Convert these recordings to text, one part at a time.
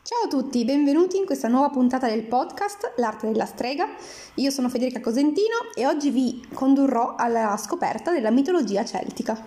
Ciao a tutti, benvenuti in questa nuova puntata del podcast L'arte della strega. Io sono Federica Cosentino e oggi vi condurrò alla scoperta della mitologia celtica.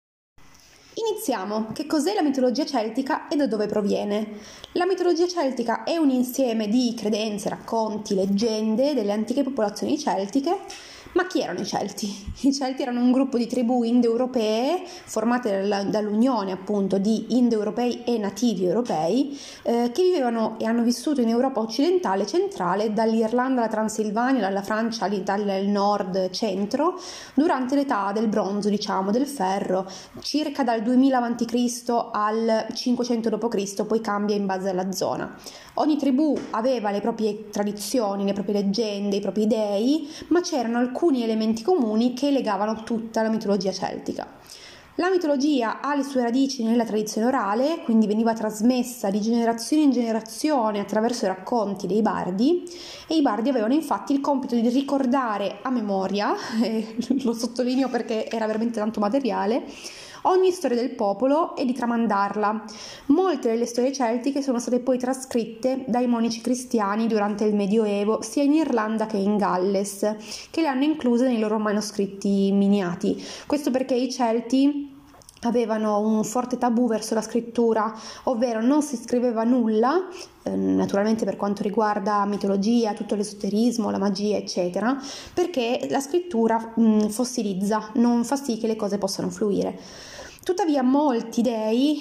Iniziamo. Che cos'è la mitologia celtica e da dove proviene? La mitologia celtica è un insieme di credenze, racconti, leggende delle antiche popolazioni celtiche. Ma chi erano i Celti? I Celti erano un gruppo di tribù indoeuropee formate dall'unione appunto di indoeuropei e nativi europei che vivevano e hanno vissuto in Europa occidentale e centrale, dall'Irlanda alla Transilvania, dalla Francia all'Italia del nord centro, durante l'età del bronzo, del ferro, circa dal 2000 a.C. al 500 d.C., poi cambia in base alla zona. Ogni tribù aveva le proprie tradizioni, le proprie leggende, i propri dei, ma c'erano alcuni elementi comuni che legavano tutta la mitologia celtica. La mitologia ha le sue radici nella tradizione orale, quindi veniva trasmessa di generazione in generazione attraverso i racconti dei bardi, e i bardi avevano infatti il compito di ricordare a memoria, e lo sottolineo perché era veramente tanto materiale, ogni storia del popolo e di tramandarla. Molte delle storie celtiche sono state poi trascritte dai monaci cristiani durante il Medioevo, sia in Irlanda che in Galles, che le hanno incluse nei loro manoscritti miniati. Questo perché i Celti avevano un forte tabù verso la scrittura, ovvero non si scriveva nulla, naturalmente per quanto riguarda mitologia, tutto l'esoterismo, la magia eccetera, perché la scrittura fossilizza, non fa sì che le cose possano fluire. Tuttavia molti dei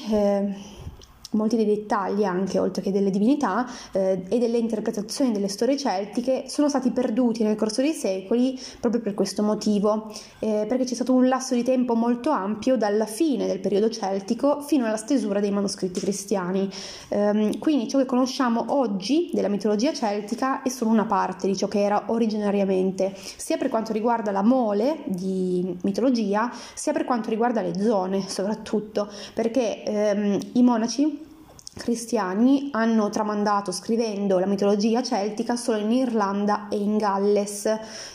dettagli anche, oltre che delle divinità e delle interpretazioni delle storie celtiche, sono stati perduti nel corso dei secoli proprio per questo motivo, perché c'è stato un lasso di tempo molto ampio dalla fine del periodo celtico fino alla stesura dei manoscritti cristiani. Quindi ciò che conosciamo oggi della mitologia celtica è solo una parte di ciò che era originariamente, sia per quanto riguarda la mole di mitologia, sia per quanto riguarda le zone soprattutto, perché i monaci cristiani hanno tramandato scrivendo la mitologia celtica solo in Irlanda e in Galles,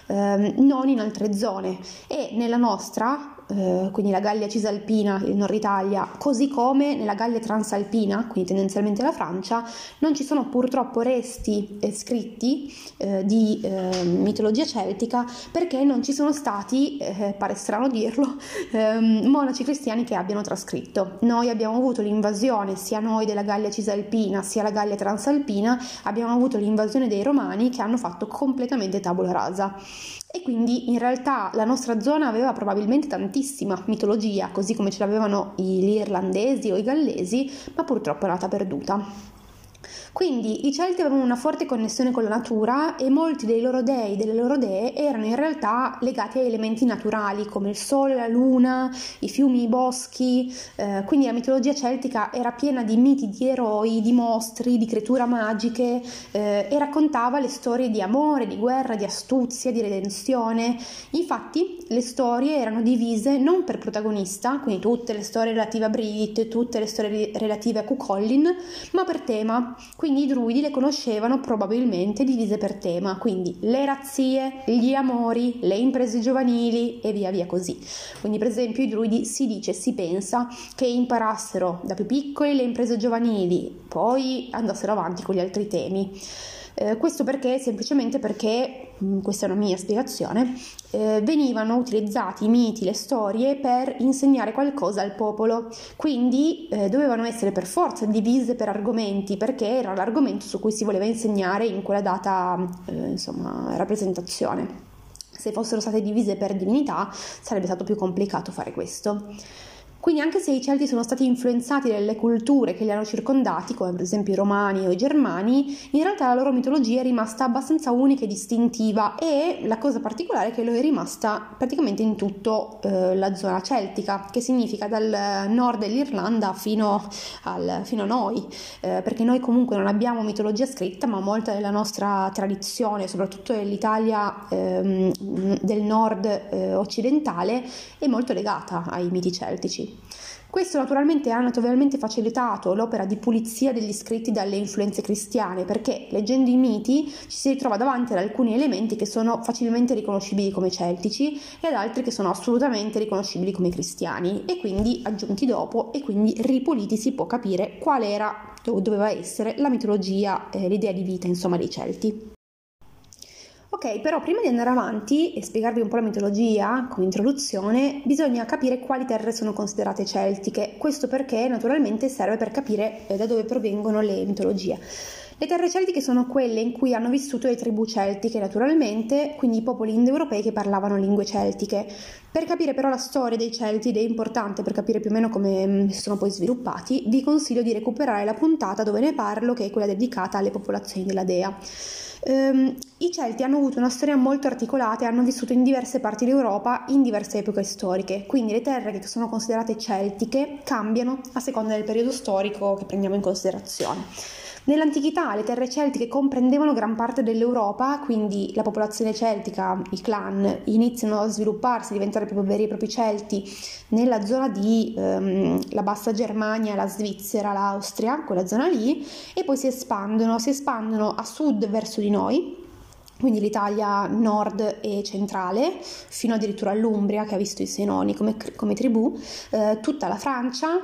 non in altre zone, e nella nostra, quindi la Gallia Cisalpina, il Nord Italia, così come nella Gallia Transalpina, quindi tendenzialmente la Francia, non ci sono purtroppo resti scritti di mitologia celtica, perché non ci sono stati, pare strano dirlo, monaci cristiani che abbiano trascritto. Noi abbiamo avuto l'invasione, sia noi della Gallia Cisalpina sia la Gallia Transalpina, abbiamo avuto l'invasione dei Romani che hanno fatto completamente tabula rasa. E quindi in realtà la nostra zona aveva probabilmente tantissima mitologia, così come ce l'avevano gli irlandesi o i gallesi, ma purtroppo è andata perduta. Quindi i Celti avevano una forte connessione con la natura e molti dei loro dei, delle loro dee, erano in realtà legati a elementi naturali come il sole, la luna, i fiumi, i boschi. Quindi la mitologia celtica era piena di miti, di eroi, di mostri, di creature magiche, e raccontava le storie di amore, di guerra, di astuzia, di redenzione. Infatti le storie erano divise non per protagonista, quindi tutte le storie relative a Brit, tutte le storie relative a Cuchulainn, ma per tema. Quindi i druidi le conoscevano probabilmente divise per tema, quindi le razzie, gli amori, le imprese giovanili e via via così. Quindi per esempio i druidi si pensa che imparassero da più piccoli le imprese giovanili, poi andassero avanti con gli altri temi. Questo perché, semplicemente perché, questa è una mia spiegazione, venivano utilizzati i miti, le storie per insegnare qualcosa al popolo, quindi dovevano essere per forza divise per argomenti, perché era l'argomento su cui si voleva insegnare in quella data rappresentazione. Se fossero state divise per divinità sarebbe stato più complicato fare questo. Quindi anche se i Celti sono stati influenzati dalle culture che li hanno circondati, come per esempio i Romani o i Germani, in realtà la loro mitologia è rimasta abbastanza unica e distintiva, e la cosa particolare è che lo è rimasta praticamente in tutta la zona celtica, che significa dal nord dell'Irlanda fino a noi, perché noi comunque non abbiamo mitologia scritta, ma molta della nostra tradizione, soprattutto dell'Italia del nord occidentale, è molto legata ai miti celtici. Questo naturalmente ha notevolmente facilitato l'opera di pulizia degli scritti dalle influenze cristiane, perché leggendo i miti ci si ritrova davanti ad alcuni elementi che sono facilmente riconoscibili come celtici e ad altri che sono assolutamente riconoscibili come cristiani, e quindi aggiunti dopo, e quindi ripuliti si può capire qual era doveva essere la mitologia, l'idea di vita, insomma, dei Celti. Ok, però prima di andare avanti e spiegarvi un po' la mitologia come introduzione, bisogna capire quali terre sono considerate celtiche. Questo perché naturalmente serve per capire da dove provengono le mitologie. Le terre celtiche sono quelle in cui hanno vissuto le tribù celtiche naturalmente, quindi i popoli indoeuropei che parlavano lingue celtiche. Per capire però la storia dei Celti, ed è importante per capire più o meno come si sono poi sviluppati, vi consiglio di recuperare la puntata dove ne parlo, che è quella dedicata alle popolazioni della Dea. I Celti hanno avuto una storia molto articolata e hanno vissuto in diverse parti d'Europa in diverse epoche storiche, quindi le terre che sono considerate celtiche cambiano a seconda del periodo storico che prendiamo in considerazione. Nell'antichità le terre celtiche comprendevano gran parte dell'Europa, quindi la popolazione celtica, i clan, iniziano a svilupparsi, a diventare proprio veri e propri Celti nella zona di la bassa Germania, la Svizzera, l'Austria, quella zona lì, e poi si espandono a sud verso di noi, quindi l'Italia nord e centrale, fino addirittura all'Umbria che ha visto i Senoni come tribù, tutta la Francia,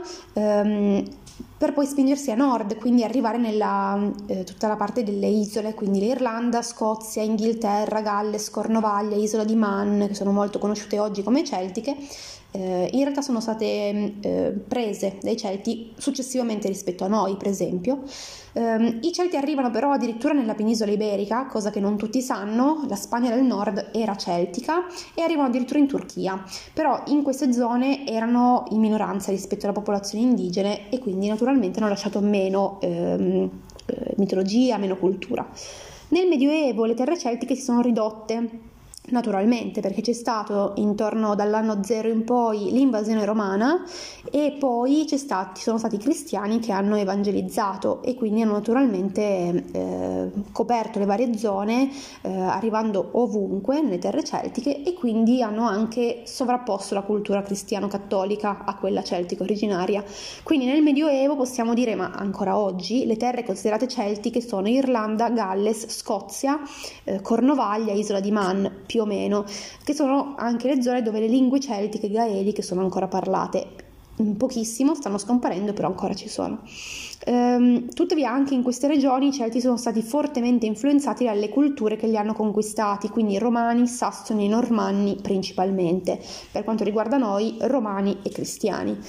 per poi spingersi a nord, quindi arrivare nella tutta la parte delle isole, quindi l'Irlanda, Scozia, Inghilterra, Galles, Cornovaglia, Isola di Man, che sono molto conosciute oggi come celtiche. In realtà sono state prese dai Celti successivamente rispetto a noi, per esempio. I Celti arrivano però addirittura nella penisola iberica, cosa che non tutti sanno. La Spagna del Nord era celtica e arrivano addirittura in Turchia, però in queste zone erano in minoranza rispetto alla popolazione indigene e quindi naturalmente hanno lasciato meno mitologia, meno cultura. Nel Medioevo le terre celtiche si sono ridotte naturalmente perché c'è stato intorno dall'anno 0 in poi l'invasione romana e poi ci sono stati i cristiani che hanno evangelizzato e quindi hanno naturalmente coperto le varie zone arrivando ovunque nelle terre celtiche e quindi hanno anche sovrapposto la cultura cristiano-cattolica a quella celtica originaria. Quindi nel Medioevo possiamo dire, ma ancora oggi, le terre considerate celtiche sono Irlanda, Galles, Scozia, Cornovaglia, Isola di Man, più o meno, che sono anche le zone dove le lingue celtiche gaeliche sono ancora parlate. Pochissimo, stanno scomparendo, però ancora ci sono. Tuttavia anche in queste regioni i Celti sono stati fortemente influenzati dalle culture che li hanno conquistati, quindi romani, sassoni e normanni principalmente, per quanto riguarda noi romani e cristiani.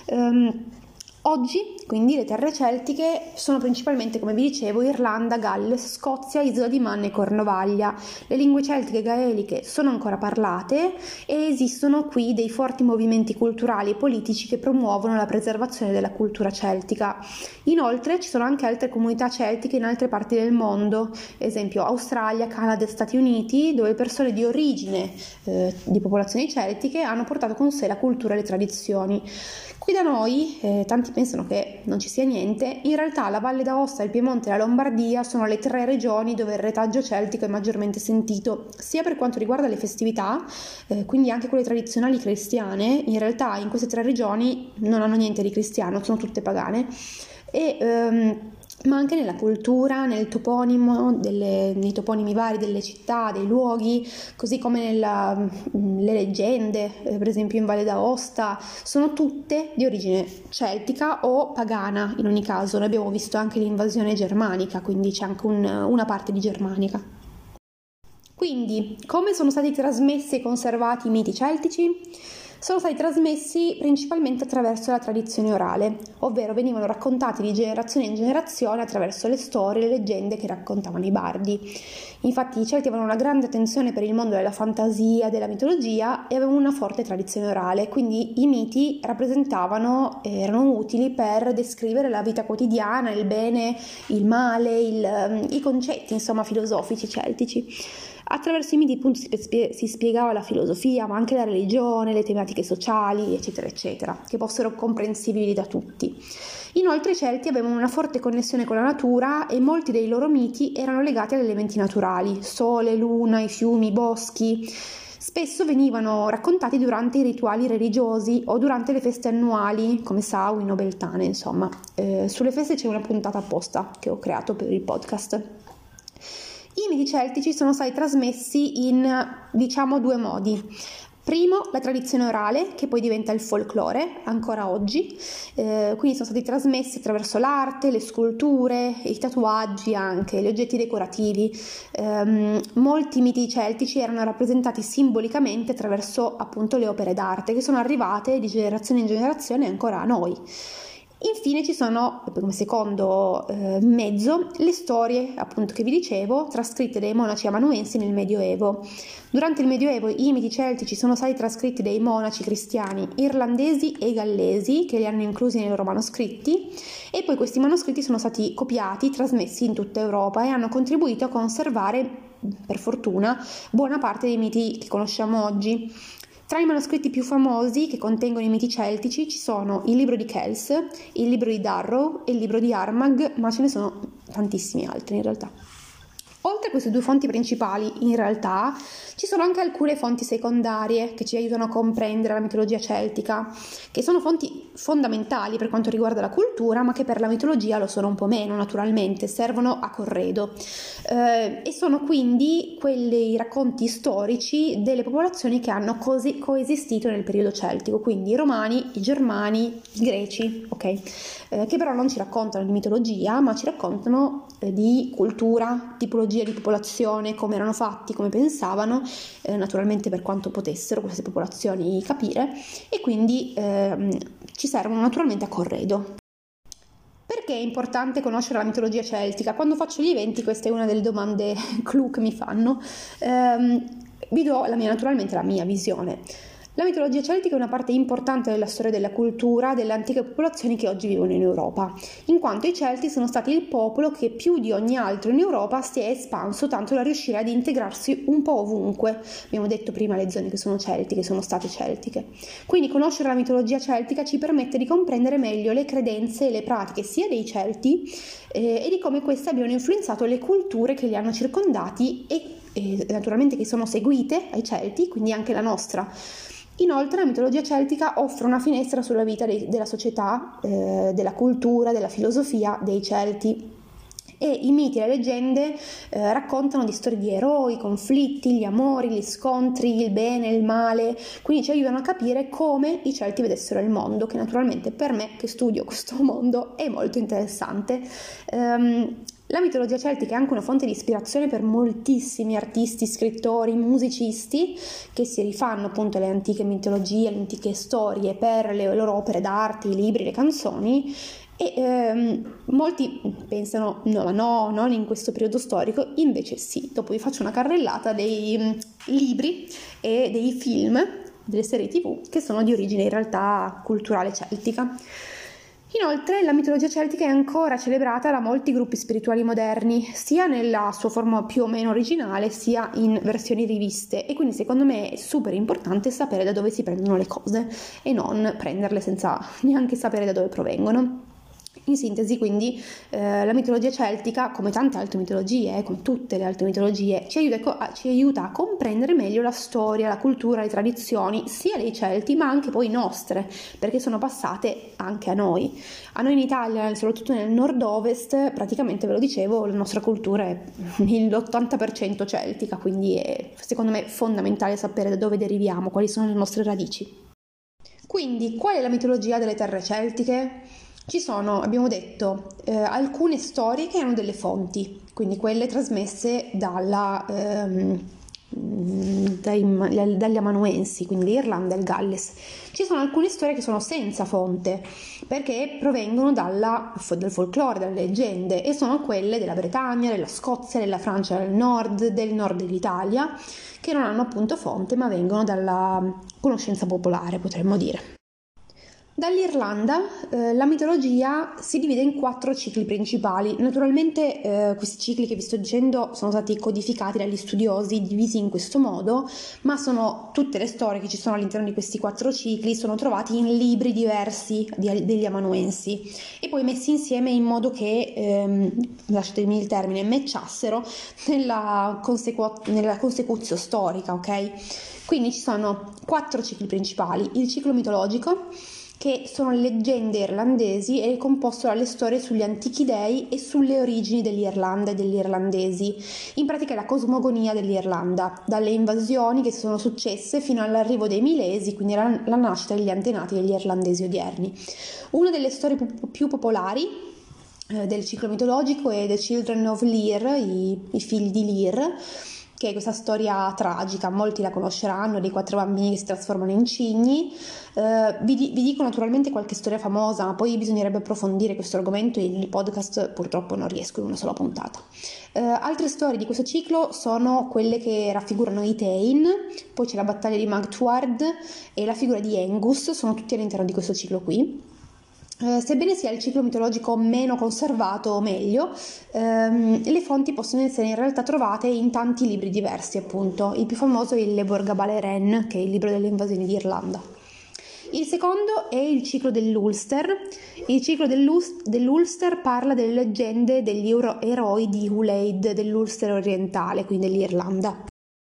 Oggi, quindi, le terre celtiche sono principalmente, come vi dicevo, Irlanda, Galles, Scozia, Isola di Man e Cornovaglia. Le lingue celtiche gaeliche sono ancora parlate e esistono qui dei forti movimenti culturali e politici che promuovono la preservazione della cultura celtica. Inoltre ci sono anche altre comunità celtiche in altre parti del mondo, esempio Australia, Canada e Stati Uniti, dove persone di origine di popolazioni celtiche hanno portato con sé la cultura e le tradizioni. Qui da noi, tanti pensano che non ci sia niente, in realtà la Valle d'Aosta, il Piemonte e la Lombardia sono le 3 regioni dove il retaggio celtico è maggiormente sentito, sia per quanto riguarda le festività, quindi anche quelle tradizionali cristiane. In realtà in queste 3 regioni non hanno niente di cristiano, sono tutte pagane, ma anche nella cultura, nel toponimo, nei toponimi vari delle città, dei luoghi, così come le leggende, per esempio in Valle d'Aosta, sono tutte di origine celtica o pagana in ogni caso. Noi abbiamo visto anche l'invasione germanica, quindi c'è anche una parte di germanica. Quindi, come sono stati trasmessi e conservati i miti celtici? Sono stati trasmessi principalmente attraverso la tradizione orale, ovvero venivano raccontati di generazione in generazione attraverso le storie e le leggende che raccontavano i bardi. Infatti i Celti avevano una grande attenzione per il mondo della fantasia, della mitologia e avevano una forte tradizione orale, quindi i miti erano utili per descrivere la vita quotidiana, il bene, il male, i concetti, insomma, filosofici celtici. Attraverso i miti appunto si spiegava la filosofia, ma anche la religione, le tematiche sociali, eccetera, eccetera, che fossero comprensibili da tutti. Inoltre i Celti avevano una forte connessione con la natura e molti dei loro miti erano legati agli elementi naturali, sole, luna, i fiumi, i boschi. Spesso venivano raccontati durante i rituali religiosi o durante le feste annuali, come Samhain o Beltane, insomma. Sulle feste c'è una puntata apposta che ho creato per il podcast. I miti celtici sono stati trasmessi in, 2 modi. Primo, la tradizione orale, che poi diventa il folklore, ancora oggi, quindi sono stati trasmessi attraverso l'arte, le sculture, i tatuaggi anche, gli oggetti decorativi. Molti miti celtici erano rappresentati simbolicamente attraverso appunto le opere d'arte, che sono arrivate di generazione in generazione ancora a noi. Infine ci sono, come secondo mezzo, le storie, appunto, che vi dicevo, trascritte dai monaci amanuensi nel Medioevo. Durante il Medioevo i miti celtici sono stati trascritti dai monaci cristiani irlandesi e gallesi, che li hanno inclusi nei loro manoscritti, e poi questi manoscritti sono stati copiati, trasmessi in tutta Europa e hanno contribuito a conservare, per fortuna, buona parte dei miti che conosciamo oggi. Tra i manoscritti più famosi che contengono i miti celtici ci sono il libro di Kells, il libro di Darrow e il libro di Armagh, ma ce ne sono tantissimi altri in realtà. Oltre a queste due fonti principali, in realtà, ci sono anche alcune fonti secondarie che ci aiutano a comprendere la mitologia celtica, che sono fonti fondamentali per quanto riguarda la cultura, ma che per la mitologia lo sono un po' meno, naturalmente, servono a corredo. E sono quindi quelli racconti storici delle popolazioni che hanno coesistito nel periodo celtico, quindi i romani, i germani, i greci, ok? Che però non ci raccontano di mitologia, ma ci raccontano di cultura, tipologia di popolazione, come erano fatti, come pensavano, naturalmente per quanto potessero queste popolazioni capire, e quindi ci servono naturalmente a corredo. Perché è importante conoscere la mitologia celtica? Quando faccio gli eventi, questa è una delle domande clou che mi fanno. Vi do naturalmente la mia visione. La mitologia celtica è una parte importante della storia della cultura delle antiche popolazioni che oggi vivono in Europa, in quanto i Celti sono stati il popolo che più di ogni altro in Europa si è espanso tanto da riuscire ad integrarsi un po' ovunque. Abbiamo detto prima le zone che sono celtiche, sono state celtiche. Quindi conoscere la mitologia celtica ci permette di comprendere meglio le credenze e le pratiche sia dei Celti e di come queste abbiano influenzato le culture che li hanno circondati e naturalmente che sono seguite ai Celti, quindi anche la nostra. Inoltre la mitologia celtica offre una finestra sulla vita della società, della cultura, della filosofia dei Celti. E i miti e le leggende raccontano di storie di eroi, conflitti, gli amori, gli scontri, il bene, il male, quindi ci aiutano a capire come i Celti vedessero il mondo, che naturalmente per me che studio questo mondo è molto interessante. La mitologia celtica è anche una fonte di ispirazione per moltissimi artisti, scrittori, musicisti che si rifanno appunto alle antiche mitologie, alle antiche storie per le loro opere d'arte, i libri, le canzoni. E molti pensano no, non in questo periodo storico, invece sì. Dopo vi faccio una carrellata dei libri e dei film, delle serie TV che sono di origine in realtà culturale celtica. Inoltre la mitologia celtica è ancora celebrata da molti gruppi spirituali moderni, sia nella sua forma più o meno originale, sia in versioni riviste, e quindi secondo me è super importante sapere da dove si prendono le cose e non prenderle senza neanche sapere da dove provengono. In sintesi, quindi, la mitologia celtica, come tante altre mitologie, come tutte le altre mitologie, ci aiuta a comprendere meglio la storia, la cultura, le tradizioni, sia dei Celti, ma anche poi nostre, perché sono passate anche a noi. A noi in Italia, soprattutto nel nord-ovest, praticamente, ve lo dicevo, la nostra cultura è l'80% celtica, quindi è, secondo me, fondamentale sapere da dove deriviamo, quali sono le nostre radici. Quindi, qual è la mitologia delle terre celtiche? Ci sono, abbiamo detto, alcune storie che hanno delle fonti, quindi quelle trasmesse dagli amanuensi, quindi l'Irlanda e il Galles. Ci sono alcune storie che sono senza fonte, perché provengono dal folklore, dalle leggende, e sono quelle della Bretagna, della Scozia, della Francia del nord dell'Italia, che non hanno appunto fonte, ma vengono dalla conoscenza popolare, potremmo dire. Dall'Irlanda la mitologia si divide in 4 cicli principali. Naturalmente questi cicli che vi sto dicendo sono stati codificati dagli studiosi, divisi in questo modo, ma sono tutte le storie che ci sono all'interno di questi 4 cicli sono trovati in libri diversi degli amanuensi e poi messi insieme in modo che, lasciatemi il termine, matchassero nella consecutio storica, ok? Quindi ci sono 4 cicli principali: il ciclo mitologico, che sono le leggende irlandesi e è composto dalle storie sugli antichi dei e sulle origini dell'Irlanda e degli irlandesi. In pratica è la cosmogonia dell'Irlanda, dalle invasioni che si sono successe fino all'arrivo dei Milesi, quindi la nascita degli antenati degli irlandesi odierni. Una delle storie più popolari del ciclo mitologico è The Children of Lear, i figli di Lear, che è questa storia tragica, molti la conosceranno, dei 4 bambini che si trasformano in cigni. Vi dico naturalmente qualche storia famosa, ma poi bisognerebbe approfondire questo argomento e nel podcast purtroppo non riesco in una sola puntata. Altre storie di questo ciclo sono quelle che raffigurano i Tain, poi c'è la battaglia di Magtward e la figura di Angus, sono tutti all'interno di questo ciclo qui. Sebbene sia il ciclo mitologico meno conservato o meglio, le fonti possono essere in realtà trovate in tanti libri diversi, appunto. Il più famoso è il Le Borgabale che è il libro delle invasioni d'Irlanda. Il secondo è il ciclo dell'Ulster. Il ciclo dell'Ulster parla delle leggende degli eroi di Ulaid dell'Ulster orientale, quindi dell'Irlanda.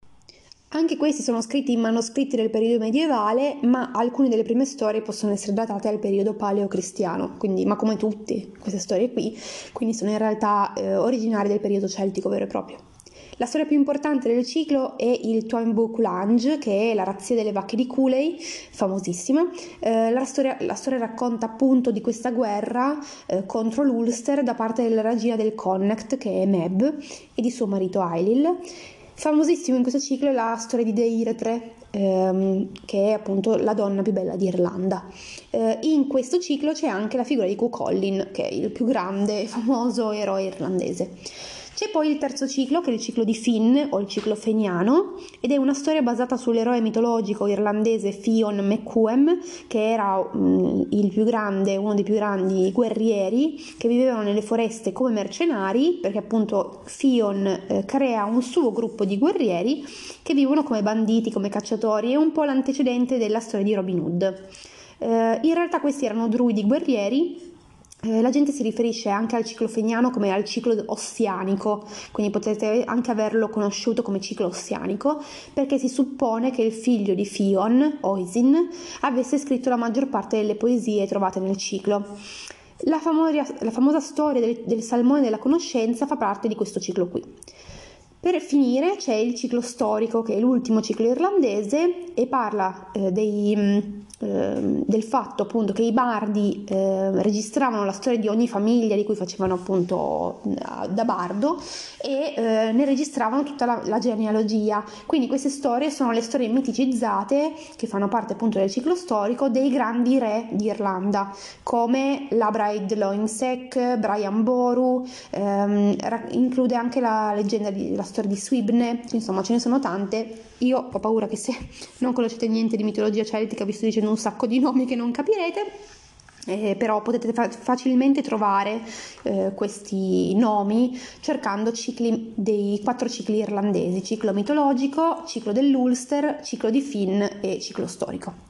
Anche questi sono scritti in manoscritti del periodo medievale, ma alcune delle prime storie possono essere datate al periodo paleocristiano, ma come tutte queste storie qui, quindi sono in realtà originarie del periodo celtico vero e proprio. La storia più importante del ciclo è il Tuam Buc Lange, che è la razzia delle vacche di Cooley, famosissima. La storia racconta appunto di questa guerra contro l'Ulster da parte della regina del Connacht, che è Meb, e di suo marito Ailill. Famosissimo in questo ciclo è la storia di Deirdre, che è appunto la donna più bella d'Irlanda. In questo ciclo c'è anche la figura di Cuchulainn, che è il più grande e famoso eroe irlandese. C'è poi il terzo ciclo, che è il ciclo di Finn, o il ciclo feniano, ed è una storia basata sull'eroe mitologico irlandese Fionn McCuam, che era uno dei più grandi guerrieri che vivevano nelle foreste come mercenari, perché appunto Fionn crea un suo gruppo di guerrieri che vivono come banditi, come cacciatori, è un po' l'antecedente della storia di Robin Hood. In realtà questi erano druidi guerrieri. La gente si riferisce anche al ciclo feniano come al ciclo ossianico, quindi potete anche averlo conosciuto come ciclo ossianico, perché si suppone che il figlio di Fionn, Oisin, avesse scritto la maggior parte delle poesie trovate nel ciclo. La famosa storia del salmone della conoscenza fa parte di questo ciclo qui. Per finire c'è il ciclo storico, che è l'ultimo ciclo irlandese e parla del fatto appunto che i bardi registravano la storia di ogni famiglia di cui facevano appunto da bardo e ne registravano tutta la genealogia. Quindi queste storie sono le storie miticizzate che fanno parte appunto del ciclo storico dei grandi re di Irlanda, come Labraid Loinsec, Brian Boru, include anche la leggenda la storia di Swibne, insomma ce ne sono tante. Io ho paura che se non conoscete niente di mitologia celtica vi sto dicendo un sacco di nomi che non capirete, però potete facilmente trovare questi nomi cercando dei 4 cicli irlandesi: ciclo mitologico, ciclo dell'Ulster, ciclo di Finn e ciclo storico.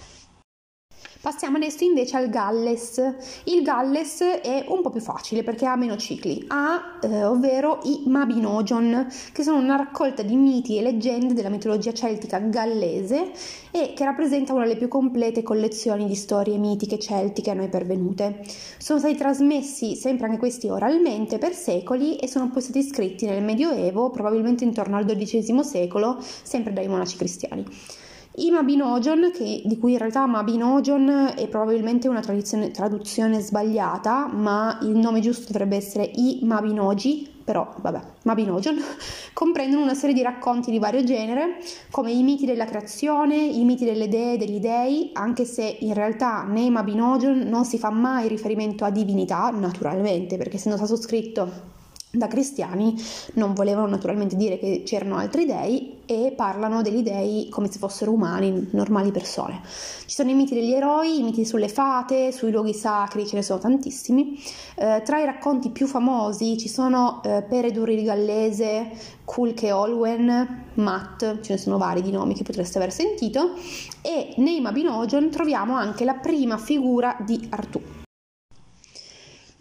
Passiamo adesso invece al Galles. Il Galles è un po' più facile perché ha meno cicli, ovvero i Mabinogion, che sono una raccolta di miti e leggende della mitologia celtica gallese e che rappresenta una delle più complete collezioni di storie mitiche celtiche a noi pervenute. Sono stati trasmessi sempre anche questi oralmente per secoli e sono poi stati scritti nel Medioevo, probabilmente intorno al XII secolo, sempre dai monaci cristiani. I Mabinogion, di cui in realtà Mabinogion è probabilmente una traduzione sbagliata, ma il nome giusto dovrebbe essere i Mabinogi, però vabbè, Mabinogion, comprendono una serie di racconti di vario genere, come i miti della creazione, i miti delle dee e degli dei, anche se in realtà nei Mabinogion non si fa mai riferimento a divinità, naturalmente, perché essendo stato scritto da cristiani non volevano naturalmente dire che c'erano altri dei e parlano degli dei come se fossero umani, normali persone. Ci sono i miti degli eroi, i miti sulle fate, sui luoghi sacri, ce ne sono tantissimi. Tra i racconti più famosi ci sono Peredur il Gallese, Culche Olwen, Matt, ce ne sono vari di nomi che potreste aver sentito, e nei Mabinogion troviamo anche la prima figura di Artù. Ma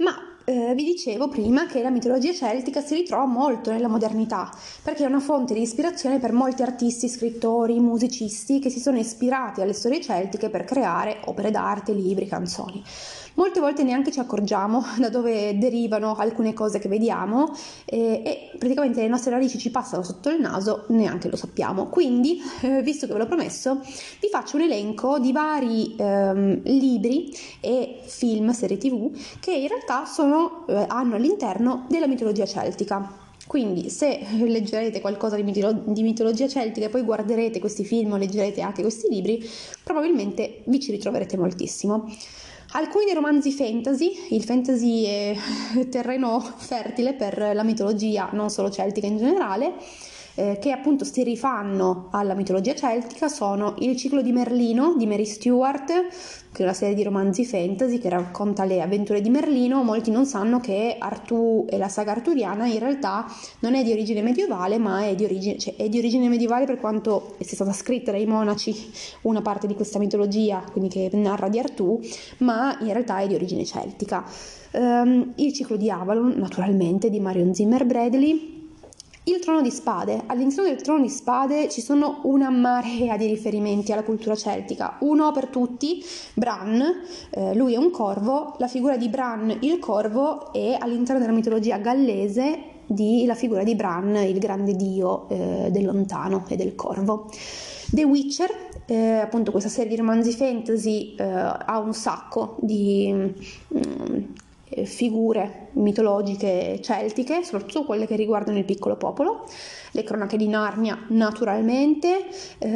vi dicevo prima che la mitologia celtica si ritrova molto nella modernità, perché è una fonte di ispirazione per molti artisti, scrittori, musicisti che si sono ispirati alle storie celtiche per creare opere d'arte, libri, canzoni. Molte volte neanche ci accorgiamo da dove derivano alcune cose che vediamo e praticamente le nostre radici ci passano sotto il naso, neanche lo sappiamo. Quindi, visto che ve l'ho promesso, vi faccio un elenco di vari libri e film, serie TV che in realtà hanno all'interno della mitologia celtica. Quindi se leggerete qualcosa di mitologia celtica e poi guarderete questi film o leggerete anche questi libri, probabilmente vi ci ritroverete moltissimo. Alcuni dei romanzi fantasy, il fantasy è terreno fertile per la mitologia, non solo celtica in generale, che appunto si rifanno alla mitologia celtica, sono Il ciclo di Merlino di Mary Stuart, che è una serie di romanzi fantasy che racconta le avventure di Merlino. Molti non sanno che Artù e la saga arturiana in realtà non è di origine medievale, ma è di origine medievale per quanto sia stata scritta dai monaci una parte di questa mitologia, quindi che narra di Artù, ma in realtà è di origine celtica. Il ciclo di Avalon, naturalmente, di Marion Zimmer Bradley. Il Trono di Spade. All'interno del Trono di Spade ci sono una marea di riferimenti alla cultura celtica. Uno per tutti, Bran, lui è un corvo, la figura di Bran il corvo è all'interno della mitologia gallese la figura di Bran, il grande dio del lontano e del corvo. The Witcher, appunto questa serie di romanzi fantasy ha un sacco di figure mitologiche celtiche, soprattutto quelle che riguardano il piccolo popolo. Le cronache di Narnia, naturalmente,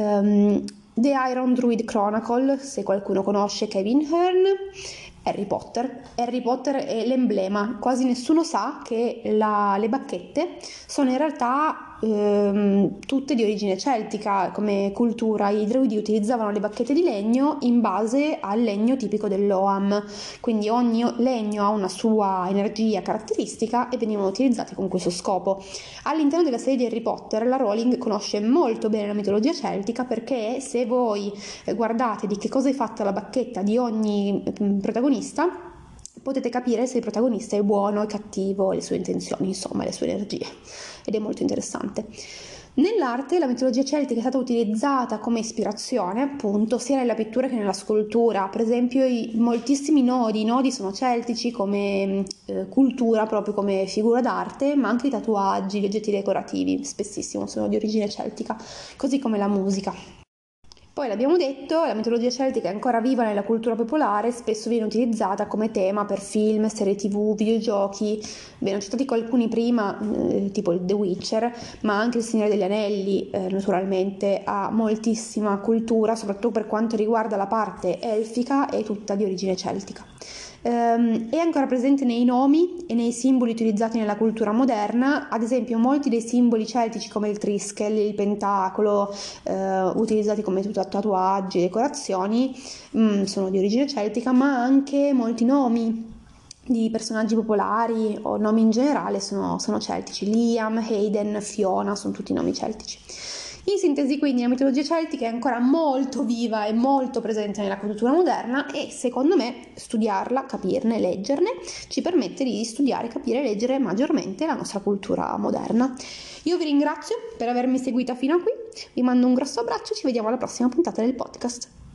The Iron Druid Chronicle, se qualcuno conosce Kevin Hearn. Harry Potter è l'emblema, quasi nessuno sa che le bacchette sono in realtà tutte di origine celtica come cultura. I druidi utilizzavano le bacchette di legno in base al legno tipico dell'Oham, quindi ogni legno ha una sua energia caratteristica e venivano utilizzati con questo scopo. All'interno della serie di Harry Potter la Rowling conosce molto bene la mitologia celtica, perché se voi guardate di che cosa è fatta la bacchetta di ogni protagonista potete capire se il protagonista è buono, è cattivo, le sue intenzioni, insomma, le sue energie, ed è molto interessante. Nell'arte la mitologia celtica è stata utilizzata come ispirazione, appunto, sia nella pittura che nella scultura. Per esempio, moltissimi i nodi sono celtici come cultura, proprio come figura d'arte, ma anche i tatuaggi, gli oggetti decorativi, spessissimo sono di origine celtica, così come la musica. Poi l'abbiamo detto, la mitologia celtica è ancora viva nella cultura popolare, spesso viene utilizzata come tema per film, serie TV, videogiochi. Ve ne ho citati alcuni prima, tipo The Witcher, ma anche Il Signore degli Anelli, naturalmente, ha moltissima cultura, soprattutto per quanto riguarda la parte elfica, è tutta di origine celtica. È ancora presente nei nomi e nei simboli utilizzati nella cultura moderna. Ad esempio, molti dei simboli celtici come il triskel, il pentacolo, utilizzati come tatuaggi e decorazioni, sono di origine celtica, ma anche molti nomi di personaggi popolari o nomi in generale sono celtici. Liam, Hayden, Fiona sono tutti nomi celtici. In sintesi, quindi, la mitologia celtica è ancora molto viva e molto presente nella cultura moderna e, secondo me, studiarla, capirne, leggerne, ci permette di studiare, capire e leggere maggiormente la nostra cultura moderna. Io vi ringrazio per avermi seguita fino a qui, vi mando un grosso abbraccio e ci vediamo alla prossima puntata del podcast.